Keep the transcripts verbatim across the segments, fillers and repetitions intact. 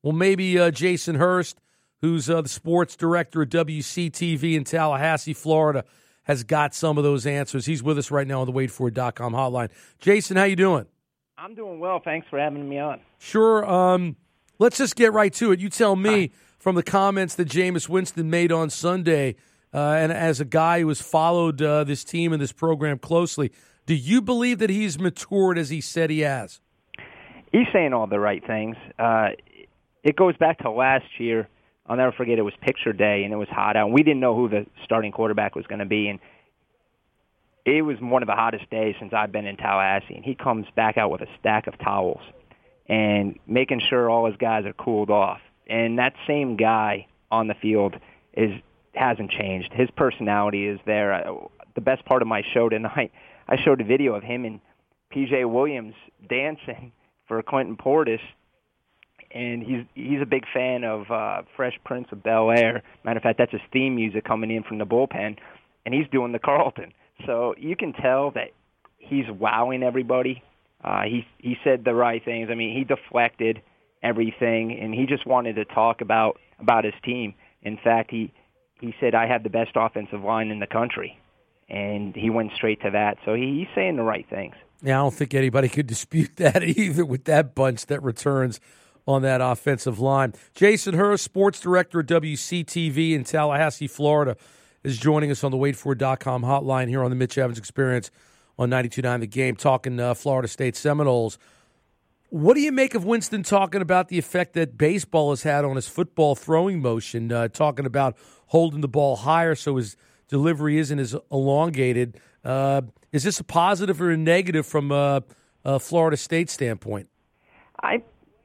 Well, maybe uh, Jason Hurst, who's uh, the sports director at W C T V in Tallahassee, Florida, has got some of those answers. He's with us right now on the wait for it dot com hotline. Jason, how you doing? I'm doing well. Thanks for having me on. Sure. Um, let's just get right to it. You tell me from the comments that Jameis Winston made on Sunday, uh, and as a guy who has followed uh, this team and this program closely, do you believe that he's matured as he said he has? He's saying all the right things. Uh, it goes back to last year. I'll never forget, it was picture day, and it was hot out. And we didn't know who the starting quarterback was going to be, and it was one of the hottest days since I've been in Tallahassee. And he comes back out with a stack of towels and making sure all his guys are cooled off. And that same guy on the field is hasn't changed. His personality is there. The best part of my show tonight, I showed a video of him and P J Williams dancing for Clinton Portis, and he's he's a big fan of uh, Fresh Prince of Bel-Air. Matter of fact, that's his theme music coming in from the bullpen, and he's doing the Carlton. So you can tell that he's wowing everybody. Uh, he he said the right things. I mean, he deflected everything, and he just wanted to talk about about his team. In fact, he he said, "I have the best offensive line in the country," and he went straight to that. So he, he's saying the right things. Yeah, I don't think anybody could dispute that either with that bunch that returns on that offensive line. Jason Hurst, sports director at W C T V in Tallahassee, Florida, is joining us on the wait for it dot com hotline here on the Mitch Evans Experience on ninety-two point nine The Game, talking uh, Florida State Seminoles. What do you make of Winston talking about the effect that baseball has had on his football throwing motion, uh, talking about holding the ball higher so his delivery isn't as elongated? Uh, is this a positive or a negative from a, a Florida State standpoint? I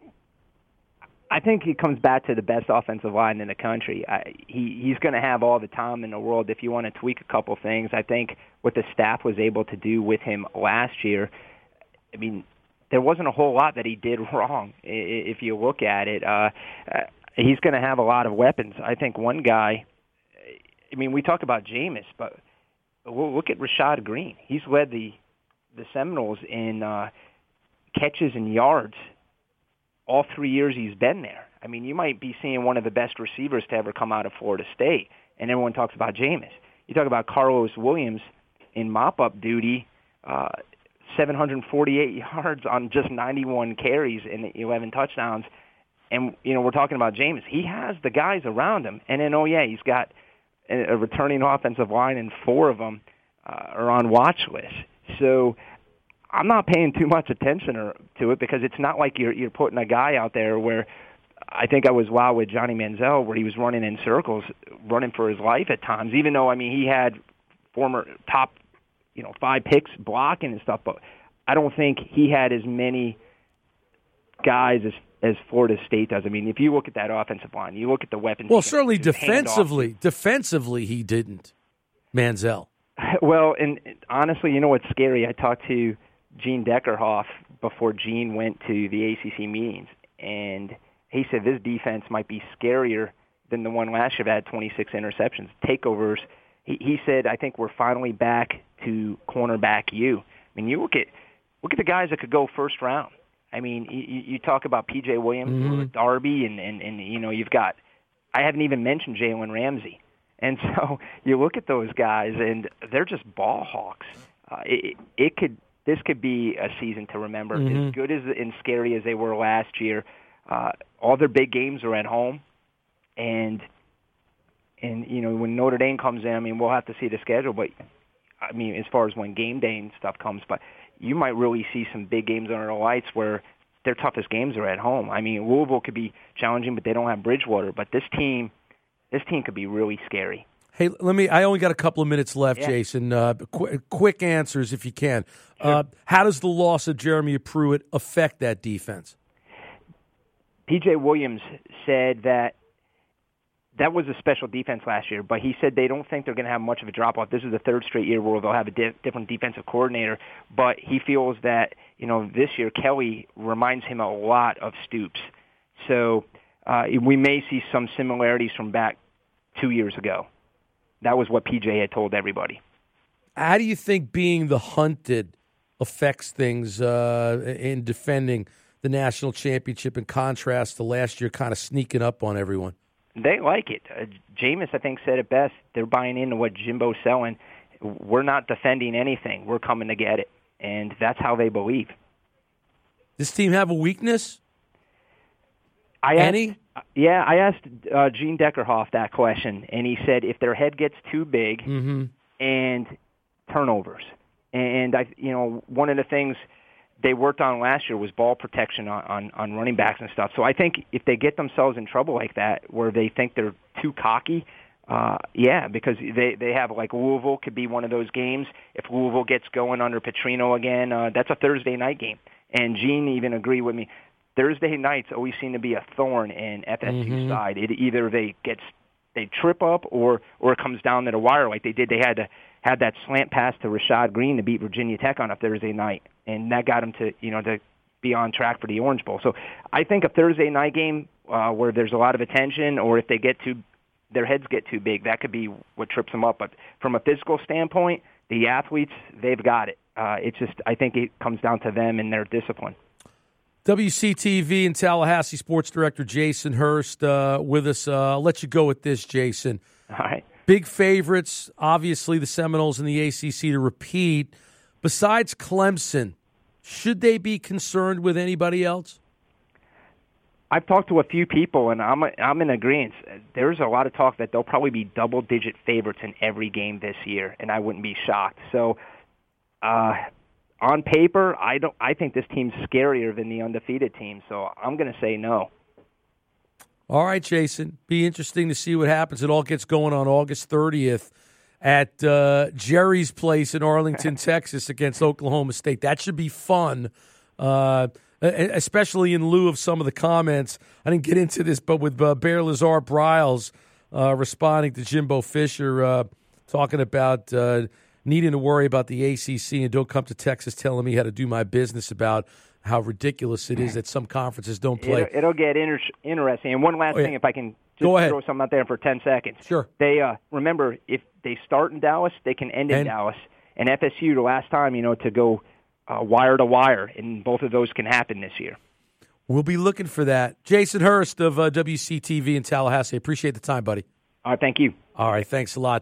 I think it comes back to the best offensive line in the country. I, he he's going to have all the time in the world if you want to tweak a couple things. I think what the staff was able to do with him last year, I mean, there wasn't a whole lot that he did wrong if you look at it. Uh, uh, he's going to have a lot of weapons. I think one guy, I mean, we talk about Jameis, but we'll look at Rashad Green. He's led the the Seminoles in uh, catches and yards all three years he's been there. I mean, you might be seeing one of the best receivers to ever come out of Florida State, and everyone talks about Jameis. You talk about Carlos Williams in mop-up duty, uh, seven hundred forty-eight yards on just ninety-one carries and eleven touchdowns. And, you know, we're talking about Jameis. He has the guys around him. And then, oh, yeah, he's got a, a returning offensive line, and four of them uh, are on watch lists. So I'm not paying too much attention or, to it because it's not like you're you're putting a guy out there where I think I was wild with Johnny Manziel where he was running in circles, running for his life at times, even though, I mean, he had former top, you know, five picks blocking and stuff, but I don't think he had as many guys as as Florida State does. I mean, if you look at that offensive line, you look at the weapons. Well, certainly defensively, defensively he didn't, Manziel. Well, and honestly, you know what's scary? I talked to Gene Deckerhoff before Gene went to the A C C meetings, and he said this defense might be scarier than the one last year that had twenty-six interceptions, takeovers. He, he said, I think we're finally back to cornerback you. I mean, you look at look at the guys that could go first round. I mean, you, you talk about P J Williams, mm-hmm. or Darby, and, and, and, you know, you've got, I haven't even mentioned Jalen Ramsey. And so you look at those guys, and they're just ball hawks. Uh, it, it could This could be a season to remember. Mm-hmm. As good as and scary as they were last year, uh, all their big games are at home, and and you know when Notre Dame comes in, I mean we'll have to see the schedule, but I mean as far as when game day and stuff comes, but you might really see some big games under the lights where their toughest games are at home. I mean Louisville could be challenging, but they don't have Bridgewater. But this team, this team could be really scary. Hey, let me. I only got a couple of minutes left, yeah. Jason. Uh, qu- quick answers if you can. Sure. Uh, how does the loss of Jeremy Pruitt affect that defense? P J Williams said that that was a special defense last year, but he said they don't think they're going to have much of a drop-off. This is the third straight year where they'll have a di- different defensive coordinator, but he feels that, you know, this year Kelly reminds him a lot of Stoops. So uh, we may see some similarities from back two years ago. That was what P J had told everybody. How do you think being the hunted affects things uh, in defending the national championship in contrast to last year kind of sneaking up on everyone? They like it. Uh, Jameis, I think, said it best. They're buying into what Jimbo's selling. We're not defending anything. We're coming to get it. And that's how they believe. This team have a weakness? I Any? Asked, yeah, I asked uh, Gene Deckerhoff that question, and he said if their head gets too big mm-hmm. and turnovers. And, I, you know, one of the things they worked on last year was ball protection on, on, on running backs and stuff. So I think if they get themselves in trouble like that where they think they're too cocky, uh, yeah, because they, they have, like, Louisville could be one of those games. If Louisville gets going under Petrino again, uh, that's a Thursday night game. And Gene even agreed with me. Thursday nights always seem to be a thorn in F S U's mm-hmm. side. It, either they get they trip up or or it comes down to the wire like they did. They had to had that slant pass to Rashad Green to beat Virginia Tech on a Thursday night, and that got them to you know to be on track for the Orange Bowl. So I think a Thursday night game uh, where there's a lot of attention, or if they get too their heads get too big, that could be what trips them up. But from a physical standpoint, the athletes, they've got it. Uh, it's just I think it comes down to them and their discipline. W C T V and Tallahassee Sports Director Jason Hurst uh, with us. Uh, I'll let you go with this, Jason. All right. Big favorites, obviously the Seminoles and the A C C to repeat. Besides Clemson, should they be concerned with anybody else? I've talked to a few people, and I'm I'm in agreement. There's a lot of talk that they'll probably be double-digit favorites in every game this year, and I wouldn't be shocked. So, uh, on paper, I don't. I think this team's scarier than the undefeated team. So I'm going to say no. All right, Jason. Be interesting to see what happens. It all gets going on August thirtieth at uh, Jerry's Place in Arlington, Texas, against Oklahoma State. That should be fun. Uh, especially in lieu of some of the comments. I didn't get into this, but with uh, Bear Lazar Bryles uh, responding to Jimbo Fisher, uh, talking about uh, needing to worry about the A C C and don't come to Texas telling me how to do my business about how ridiculous it is that some conferences don't play. It'll, it'll get inter- interesting. And one last oh, yeah. thing, if I can just Go ahead. throw something out there for ten seconds. Sure. They uh, remember, if they start in Dallas, they can end in and, Dallas. And F S U, the last time, you know, to go Uh, wire to wire, and both of those can happen this year. We'll be looking for that. Jason Hurst of uh, W C T V in Tallahassee. Appreciate the time, buddy. All right, thank you. All right, thanks a lot.